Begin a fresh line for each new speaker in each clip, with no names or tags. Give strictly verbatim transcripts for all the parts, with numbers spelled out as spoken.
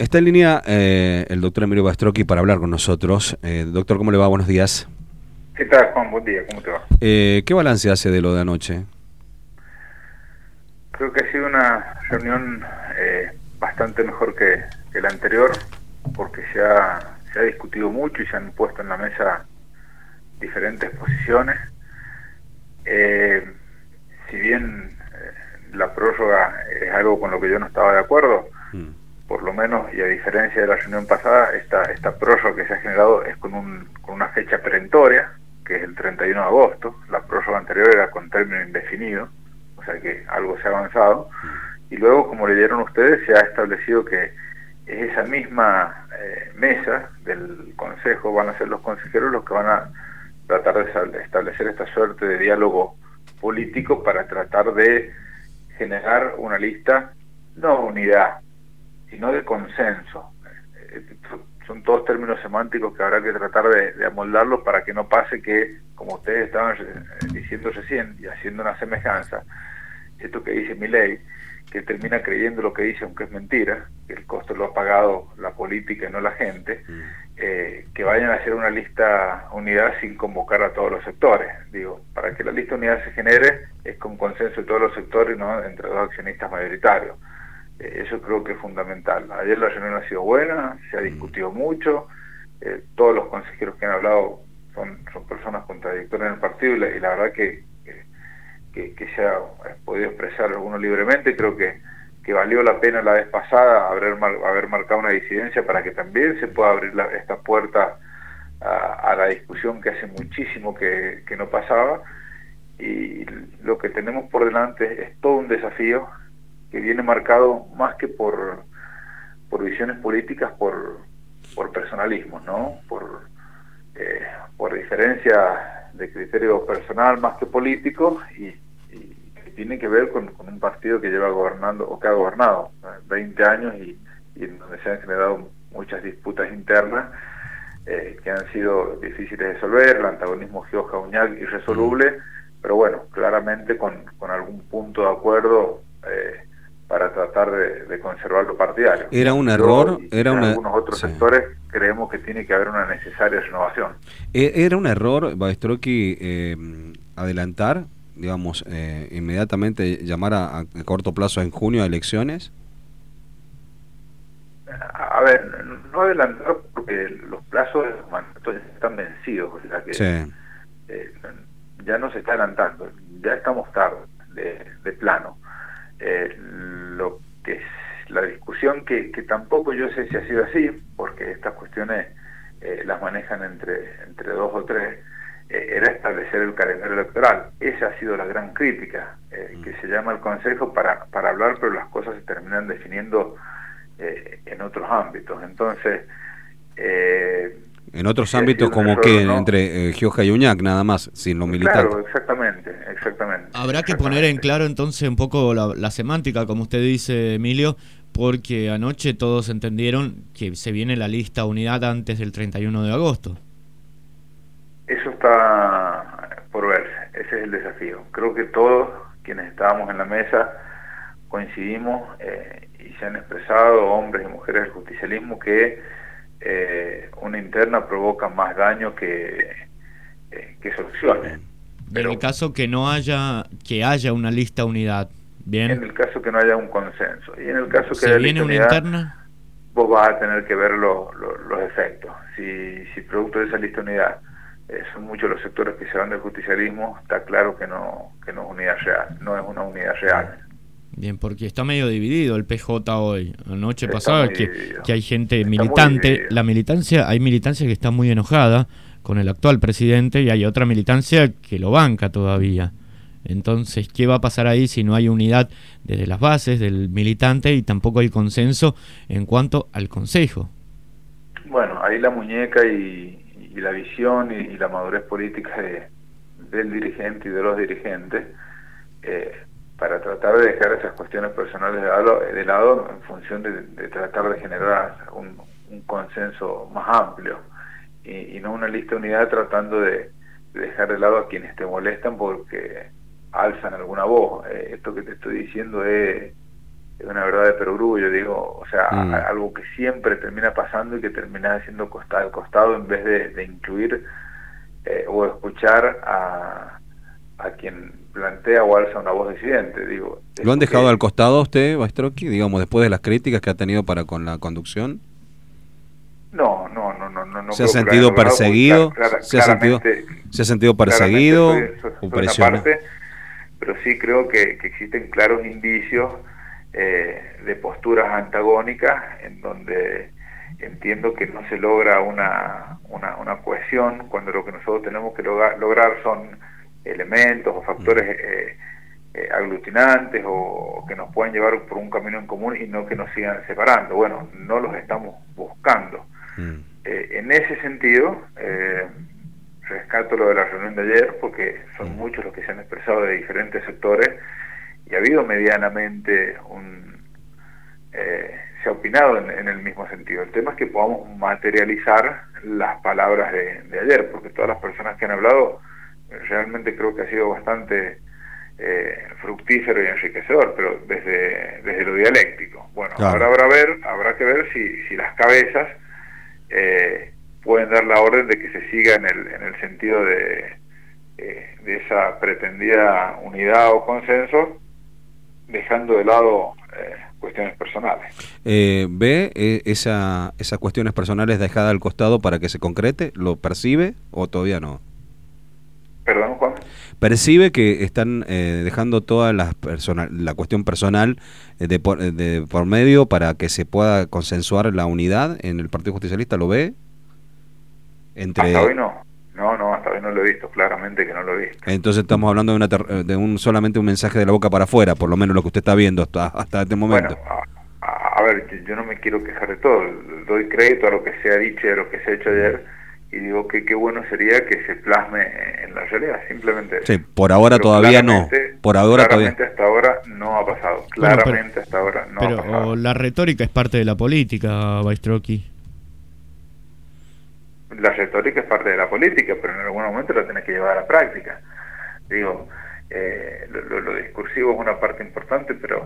Está en línea eh, el doctor Emilio Bastrocchi para hablar con nosotros. Eh, doctor, ¿cómo le va? Buenos días.
¿Qué tal, Juan? Buen día, ¿cómo te va?
Eh, ¿Qué balance hace de lo de anoche?
Creo que ha sido una reunión eh, bastante mejor que, que la anterior, porque se ha, se ha discutido mucho y se han puesto en la mesa diferentes posiciones. Eh, si bien eh, la prórroga es algo con lo que yo no estaba de acuerdo, mm. por lo menos, y a diferencia de la reunión pasada, esta, esta prórroga que se ha generado es con, un, con una fecha perentoria, que es el treinta y uno de agosto. La prórroga anterior era con término indefinido, o sea que algo se ha avanzado, y luego, como leyeron ustedes, se ha establecido que es esa misma eh, mesa del Consejo, van a ser los consejeros los que van a tratar de establecer esta suerte de diálogo político para tratar de generar una lista, no de unidad, sino de consenso. Son todos términos semánticos que habrá que tratar de, de amoldarlos para que no pase que, como ustedes estaban diciendo recién y haciendo una semejanza, esto que dice Milei, que termina creyendo lo que dice aunque es mentira, que el costo lo ha pagado la política y no la gente, eh, que vayan a hacer una lista unidad sin convocar a todos los sectores. Digo, para que la lista unidad se genere es con consenso de todos los sectores, no entre dos accionistas mayoritarios. Eh, eso creo que es fundamental. Ayer la reunión ha sido buena, se ha discutido mucho, eh, todos los consejeros que han hablado son, son personas contradictorias en el partido y la, y la verdad que Que, que se ha podido expresar alguno libremente. Creo que, que valió la pena la vez pasada haber, mar, haber marcado una disidencia para que también se pueda abrir la, esta puerta a, a la discusión que hace muchísimo que, que no pasaba, y lo que tenemos por delante es todo un desafío que viene marcado más que por, por visiones políticas, por, por personalismos, ¿no? Por, eh, por diferencia de criterio personal más que político, y, y que tiene que ver con, con un partido que lleva gobernando o que ha gobernado veinte años y, y en donde se han generado muchas disputas internas eh, que han sido difíciles de resolver, el antagonismo Gioja-Uñac irresoluble, mm. pero bueno, claramente con, con algún punto de acuerdo eh, para tratar de, de conservar lo partidario.
¿Era un error?
Y,
era
en
una...
algunos otros sí. sectores creemos que tiene que haber una necesaria renovación.
¿Era un error, Bastrocchi, eh, adelantar, digamos, eh, inmediatamente llamar a, a corto plazo en junio a elecciones?
A ver, no adelantar porque los plazos de los mandatos ya están vencidos, o sea que sí. eh, ya no se está adelantando, ya estamos tarde de, de plano. Eh, lo que es la discusión, que, que tampoco yo sé si ha sido así, porque estas cuestiones eh, las manejan entre, entre dos o tres, eh, era establecer el calendario electoral. Esa ha sido la gran crítica, eh, que se llama al Consejo para, para hablar, pero las cosas se terminan definiendo eh, en otros ámbitos. Entonces, eh,
en otros ámbitos como error, que ¿no? entre eh, Gioja y Uñac nada más, sin lo militar.
Claro, exactamente, exactamente.
Habrá
exactamente.
que poner en claro entonces un poco la, la semántica, como usted dice, Emilio, porque anoche todos entendieron que se viene la lista unidad antes del treinta y uno de agosto.
Eso está por verse, ese es el desafío. Creo que todos quienes estábamos en la mesa coincidimos eh, y se han expresado, hombres y mujeres del justicialismo, que eh, una interna provoca más daño que, eh, que soluciones.
Pero en el caso que no haya, que haya una lista unidad, bien.
En el caso que no haya un consenso. Y en el caso que
¿Se
haya
viene una
unidad,
interna?
Vos vas a tener que ver lo, lo, los efectos. Si, si producto de esa lista unidad eh, son muchos los sectores que se van del justicialismo, está claro que no, que no es unidad real, no es una unidad real.
Bien, porque está medio dividido el P J hoy. Anoche pasaba que, que hay gente
está
militante, la militancia, hay militancia que está muy enojada con el actual presidente y hay otra militancia que lo banca todavía. Entonces, ¿qué va a pasar ahí si no hay unidad desde las bases del militante y tampoco hay consenso en cuanto al Consejo?
Bueno, ahí la muñeca y, y la visión y, y la madurez política de, del dirigente y de los dirigentes eh, para tratar de dejar esas cuestiones personales de lado, de lado en función de, de tratar de generar un, un consenso más amplio y, y no una lista de unidad tratando de, de dejar de lado a quienes te molestan porque alzan alguna voz. Eh, esto que te estoy diciendo es, es una verdad de perogrullo, digo, o sea,
Mm.
a- algo que siempre termina pasando y que termina haciendo costado al costado en vez de, de incluir eh, o escuchar a, a quien plantea o alza una voz disidente, digo.
¿Lo han
eso
dejado
que-
al costado a usted, Baistrocchi, digamos, después de las críticas que ha tenido para con la conducción?
No, no, no, no, no, no
¿Se ha
creo que lo haya
sentido
logrado, porque
perseguido?
clara- clara-
¿Se ha sentido,
claramente,
se ha sentido
claramente
perseguido
soy, soy-
o
soy una
presionado?
parte, pero sí creo que, que existen claros indicios eh, de posturas antagónicas en donde entiendo que no se logra una, una, una cohesión cuando lo que nosotros tenemos que logra, lograr son elementos o factores eh, eh, aglutinantes o que nos puedan llevar por un camino en común y no que nos sigan separando. Bueno, no los estamos buscando.
Mm.
Eh, en ese sentido, eh, rescato lo de la reunión de ayer porque son
Mm.
muchos los que se han expresado de diferentes sectores y ha habido medianamente un... Eh, se ha opinado en, en el mismo sentido. El tema es que podamos materializar las palabras de, de ayer, porque todas las personas que han hablado eh, realmente creo que ha sido bastante eh, fructífero y enriquecedor, pero desde, desde lo dialéctico. Bueno,
Claro.
ahora habrá, ver, habrá que ver si, si las cabezas eh, pueden dar la orden de que se siga en el, en el sentido de, eh, de esa pretendida unidad o consenso, dejando de lado eh, cuestiones personales.
Eh, ¿Ve eh, esa, esas cuestiones personales dejadas al costado para que se concrete? ¿Lo percibe o todavía no?
Perdón, Juan.
¿Percibe que están eh, dejando toda la, persona, la cuestión personal eh, de, por, de por medio para que se pueda consensuar la unidad en el Partido Justicialista? ¿Lo ve? Entre...
Hasta hoy no. No, no, hasta hoy no lo he visto, claramente que no lo he visto.
Entonces estamos hablando de, una ter de un solamente un mensaje de la boca para afuera, por lo menos lo que usted está viendo hasta, hasta este momento.
Bueno, a, a, a ver, yo, yo no me quiero quejar de todo, doy crédito a lo que se ha dicho y a lo que se ha hecho ayer, y digo que qué bueno sería que se plasme en la realidad, simplemente eso.
Sí, por ahora
Pero
todavía no, por ahora todavía.
Claramente hasta ahora no ha pasado, claramente bueno, pero, hasta ahora no
pero
ha pasado.
La retórica es parte de la política, Baistrocchi.
La retórica es parte de la política, pero en algún momento la tenés que llevar a la práctica. Digo, eh, lo, lo, lo discursivo es una parte importante, pero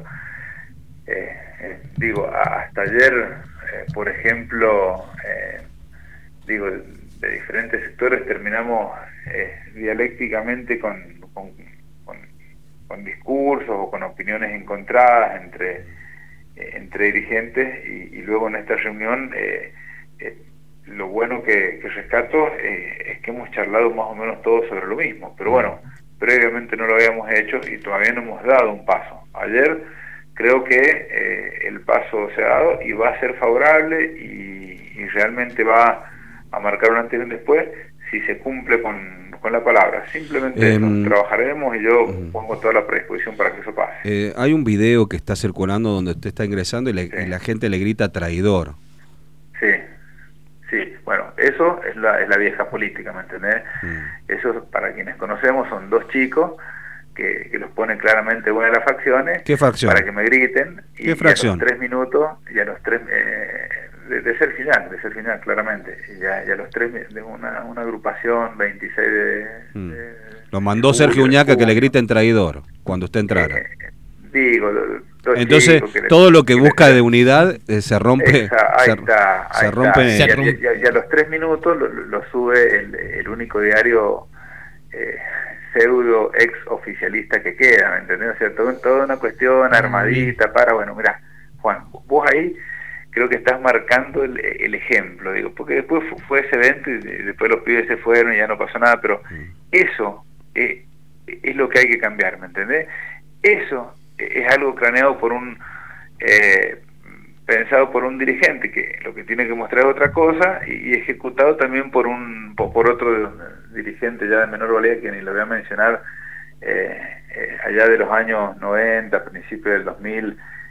eh, eh, digo, hasta ayer, eh, por ejemplo, eh, digo, de diferentes sectores terminamos eh, dialécticamente con, con, con, con discursos o con opiniones encontradas entre, eh, entre dirigentes y, y luego en esta reunión eh, eh, lo bueno que, que rescato eh, es que hemos charlado más o menos todos sobre lo mismo, pero bueno, previamente no lo habíamos hecho y todavía no hemos dado un paso. Ayer creo que eh, el paso se ha dado y va a ser favorable y, y realmente va a marcar un antes y un después si se cumple con, con la palabra. Simplemente eh, eso, trabajaremos y yo uh, pongo toda la predisposición para que eso pase.
Eh, hay un video que está circulando donde usted está ingresando y, le,
sí.
y la gente le grita traidor.
Sí. Sí, bueno, eso es la, es la vieja política, ¿me entendés? Mm. Eso, para quienes conocemos, son dos chicos que, que los ponen claramente una de las facciones.
¿Qué facción?
Para que me griten. Y,
¿Qué fracción?
Y a los tres minutos, y a los tres... Eh, de, de ser final, de ser final, claramente. Y ya, y a los tres, de una, una agrupación, veintiséis de...
Mm.
de
lo mandó de Sergio Uñaca que le griten traidor cuando usted entrara.
Eh, digo... Lo,
Entonces, todo lo que busca de unidad eh, se rompe.
Esa, ahí
se,
está, ahí
se rompe.
está. Y, y, y, y a los tres minutos lo, lo sube el, el único diario eh, pseudo ex oficialista que queda, ¿me entendés? O sea, todo, toda una cuestión armadita para, bueno, mira, Juan, vos ahí creo que estás marcando el, el ejemplo, digo, porque después fue ese evento y después los pibes se fueron y ya no pasó nada, pero eso eh, es lo que hay que cambiar, ¿me entendés? Eso es algo craneado por un eh, pensado por un dirigente que lo que tiene que mostrar es otra cosa y, y ejecutado también por un por, por otro dirigente ya de menor valía que ni lo voy a mencionar eh, eh, allá de los años noventa, principios del dos mil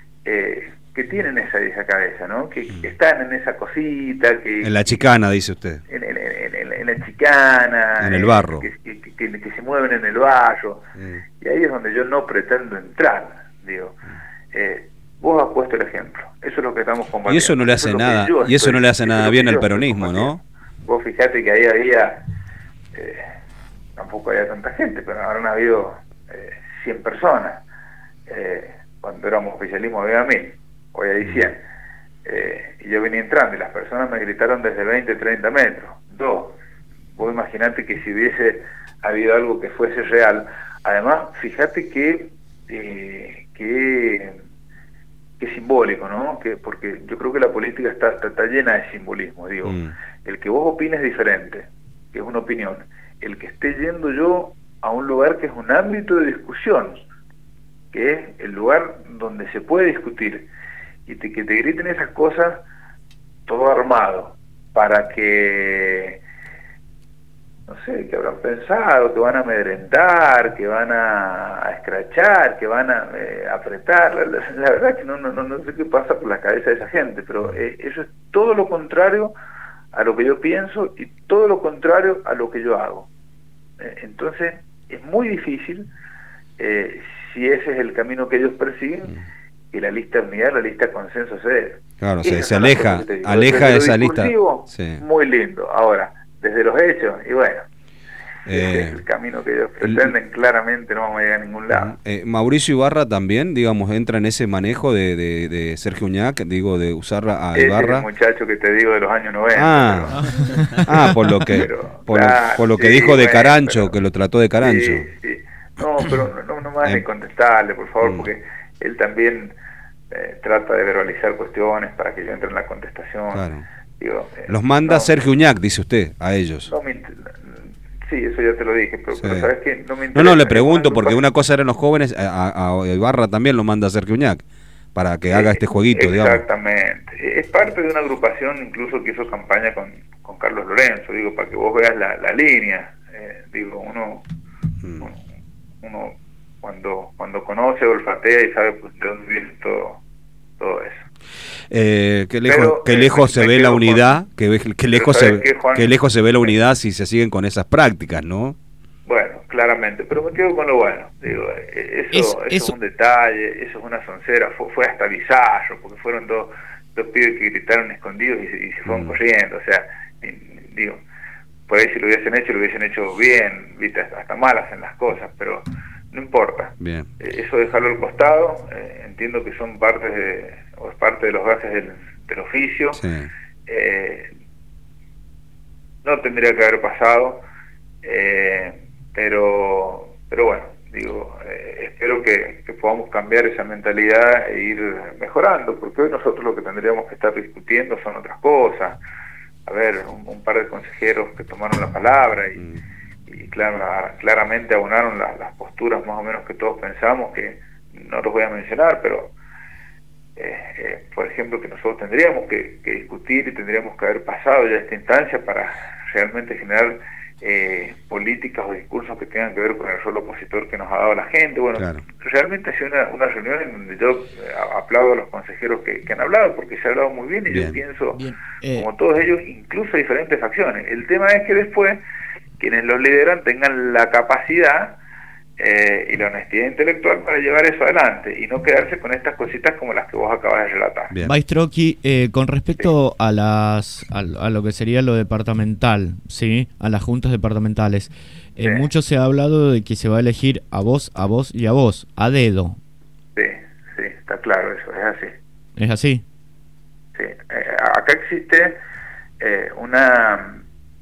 eh, que tienen esa, esa cabeza, ¿no? Que, que están en esa cosita que
en la chicana, dice usted,
en, en, en, en, en la chicana,
en el barro,
que, que, que, que, que se mueven en el barro, mm. y ahí es donde yo no pretendo entrar, digo, eh, vos has puesto el ejemplo, eso es lo que estamos combatiendo.
Y eso no le hace
eso
nada,
y
eso
estoy,
no le hace nada bien al peronismo, ¿no?
Vos fijate que ahí había, eh, tampoco había tanta gente, pero habrán habido eh, cien personas, eh, cuando éramos oficialismo había mil, hoy hay cien. Eh, y yo venía entrando y las personas me gritaron desde veinte, treinta metros. Dos, vos imaginate que si hubiese habido algo que fuese real, además, fíjate que, eh, que, que simbólico, ¿no? Que, porque yo creo que la política está, está, está llena de simbolismo, digo. Mm. El que vos opines diferente, que es una opinión, el que esté yendo yo a un lugar que es un ámbito de discusión, que es el lugar donde se puede discutir, y te, que te griten esas cosas todo armado, para que, no sé, que habrán pensado, que van a amedrentar, que van a, a escrachar, que van a eh, apretar. La, la, la verdad es que no, no, no sé qué pasa por la cabeza de esa gente, pero eh, eso es todo lo contrario a lo que yo pienso y todo lo contrario a lo que yo hago. Eh, entonces, es muy difícil, eh, si ese es el camino que ellos persiguen, que la lista de unidad, la lista de consenso se dé.
Claro, se, se aleja, aleja de esa lista.
Sí. Muy lindo. Ahora, desde los hechos, y bueno, eh, es el camino que ellos pretenden, el, claramente no vamos a llegar a ningún lado.
Eh, Mauricio Ibarra también, digamos, entra en ese manejo de, de, de Sergio Uñac, digo, de usar a Ibarra.
Ese muchacho que te digo de los años noventa.
Ah, pero, ah por lo que, pero, por, claro, lo, por lo que sí, dijo de bueno, Carancho, pero, que lo trató de Carancho.
Sí, sí. No, pero no, no más eh, ni contestarle, por favor, mm. porque él también eh, trata de verbalizar cuestiones para que yo entre en la contestación.
Claro.
Digo, eh,
los manda
no,
Sergio Uñac, dice usted, a ellos.
No me, sí, eso ya te lo dije, pero, sí. pero ¿sabes qué? No me
interesa. No, no, le pregunto, porque una cosa eran los jóvenes, a, a Ibarra también lo manda Sergio Uñac, para que eh, haga este jueguito,
exactamente.
digamos.
Es parte de una agrupación incluso que hizo campaña con, con Carlos Lorenzo, digo, para que vos veas la, la línea. Eh, digo, uno... Mm. uno, uno cuando cuando conoce, olfatea y sabe pues, de dónde viene todo, todo eso.
Eh, ¿Qué lejos, Pero, qué eh, lejos se ve la unidad? Con, ¿Qué, qué, lejos se, qué, Juan, ¿Qué lejos se ve la unidad si se siguen con esas prácticas, no?
Bueno, claramente, pero me quedo con lo bueno. Digo, eso, es, eso, eso es un detalle, eso es una soncera, fue, fue hasta bizarro, porque fueron dos, dos pibes que gritaron escondidos y, y se fueron mm. corriendo, o sea, digo, por ahí si lo hubiesen hecho, lo hubiesen hecho bien, viste, hasta, hasta mal hacen las cosas, pero no importa.
Bien.
Eh, eso dejarlo al costado, eh, entiendo que son partes de, o es parte de los gajes del, del oficio.
Sí.
Eh, no tendría que haber pasado, eh, pero pero bueno, digo, eh, espero que, que podamos cambiar esa mentalidad e ir mejorando, porque hoy nosotros lo que tendríamos que estar discutiendo son otras cosas. A ver, un, un par de consejeros que tomaron la palabra y, mm. y claro, claramente abonaron la, las posturas más o menos que todos pensamos, que no los voy a mencionar, pero eh, eh, por ejemplo, que nosotros tendríamos que, que discutir y tendríamos que haber pasado ya esta instancia para realmente generar eh, políticas o discursos que tengan que ver con el rol opositor que nos ha dado la gente. Bueno, claro. Realmente ha sido una, una reunión en donde yo eh, aplaudo a los consejeros que, que han hablado, porque se ha hablado muy bien y bien. Yo pienso, bien. Eh. como todos ellos, incluso diferentes facciones. El tema es que después quienes los lideran tengan la capacidad eh, y la honestidad intelectual para llevar eso adelante y no quedarse con estas cositas como las que vos acabas de relatar.
Maestroqui, eh, con respecto sí. a las a, a lo que sería lo departamental, sí, a las juntas departamentales, eh, sí. mucho se ha hablado de que se va a elegir a vos, a vos y a vos, a dedo.
Sí, sí, está claro eso, es así.
¿Es así?
Sí, eh, acá existe eh, una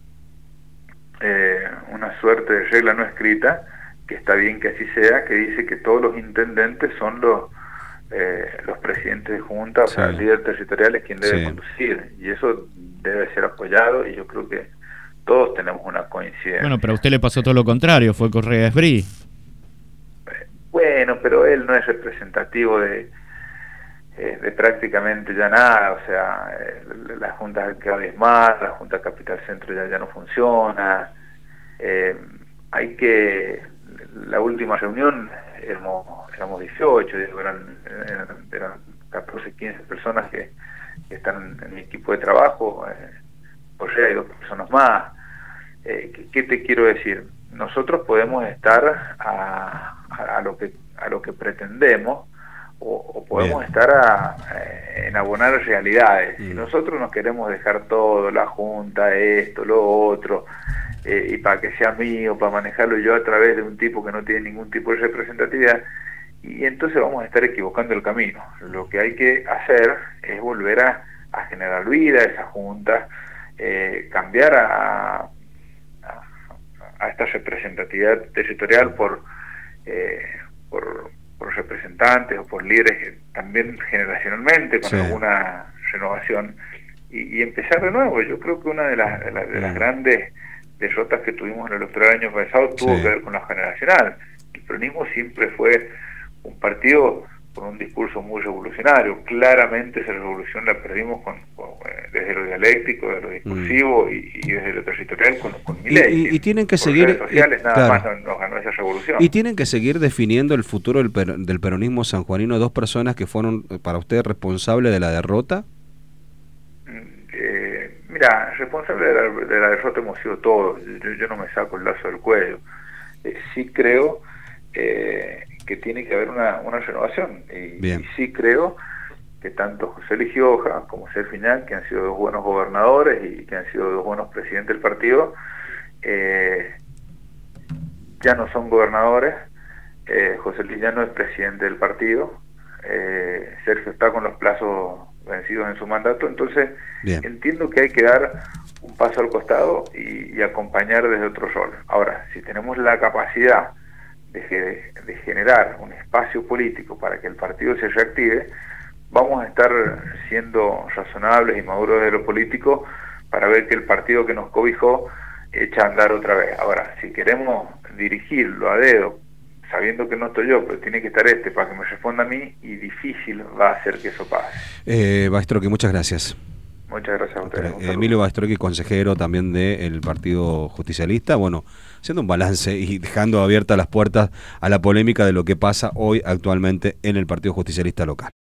eh, una suerte de regla no escrita, que está bien que así sea, que dice que todos los intendentes son los eh, los presidentes de junta, o sí. sea, líderes territoriales quien debe sí. conducir, y eso debe ser apoyado, y yo creo que todos tenemos una coincidencia.
Bueno, pero a usted le pasó todo lo contrario, fue Correa Esbrí.
Bueno, pero él no es representativo de eh, de prácticamente ya nada, o sea, eh, la Junta cada vez más, la Junta Capital Centro ya, ya no funciona, eh, hay que, la última reunión éramos, éramos dieciocho, eran, eran, eran catorce, quince personas que, que están en mi equipo de trabajo, eh, o sea, hay dos personas más. Eh, ¿qué, ¿Qué te quiero decir? Nosotros podemos estar a, a, a lo que a lo que pretendemos, o, o podemos Bien. estar a, eh, en abonar realidades. Mm. Si nosotros nos queremos dejar todo, la Junta, esto, lo otro, eh, y para que sea mío, para manejarlo yo a través de un tipo que no tiene ningún tipo de representatividad, y entonces vamos a estar equivocando el camino. Lo que hay que hacer es volver a, a generar vida a esa junta, eh, cambiar a, a, a esta representatividad territorial por, eh, por, por representantes o por líderes también generacionalmente, con sí. alguna renovación, y, y empezar de nuevo. Yo creo que una de las, de las, de las grandes derrotas que tuvimos en el electoral del año pasado tuvo sí. que ver con la generacional. El peronismo siempre fue un partido con un discurso muy revolucionario. Claramente esa revolución la perdimos con, con, desde lo dialéctico, desde lo discursivo mm. y, y desde lo territorial con, con Milei.
Y, y, y tienen que Por seguir redes
sociales,
y,
nada
claro.
más nos, nos ganó esa revolución.
Y tienen que seguir definiendo el futuro del, per, del peronismo sanjuanino, dos personas que fueron para usted responsables de la derrota.
Eh, mira, responsable de la, de la derrota hemos sido todos. Yo, yo no me saco el lazo del cuello. Eh, sí creo eh, que tiene que haber una, una renovación y, y sí creo que tanto José Luis Gioja como Serfiñán, que han sido dos buenos gobernadores y que han sido dos buenos presidentes del partido, eh, ya no son gobernadores. eh, José Luis ya no es presidente del partido, eh, Sergio está con los plazos vencidos en su mandato, entonces Bien. entiendo que hay que dar un paso al costado y, y acompañar desde otro rol. Ahora, si tenemos la capacidad de, de generar un espacio político para que el partido se reactive, vamos a estar siendo razonables y maduros de lo político para ver que el partido que nos cobijó echa a andar otra vez. Ahora, si queremos dirigirlo a dedo, sabiendo que no estoy yo, pero tiene que estar este para que me responda a mí, y difícil va a ser que eso pase.
Eh, Baestroqui, muchas gracias.
Muchas gracias a ustedes.
Emilio Baestroqui, consejero también del Partido Justicialista, bueno, haciendo un balance y dejando abiertas las puertas a la polémica de lo que pasa hoy actualmente en el Partido Justicialista local.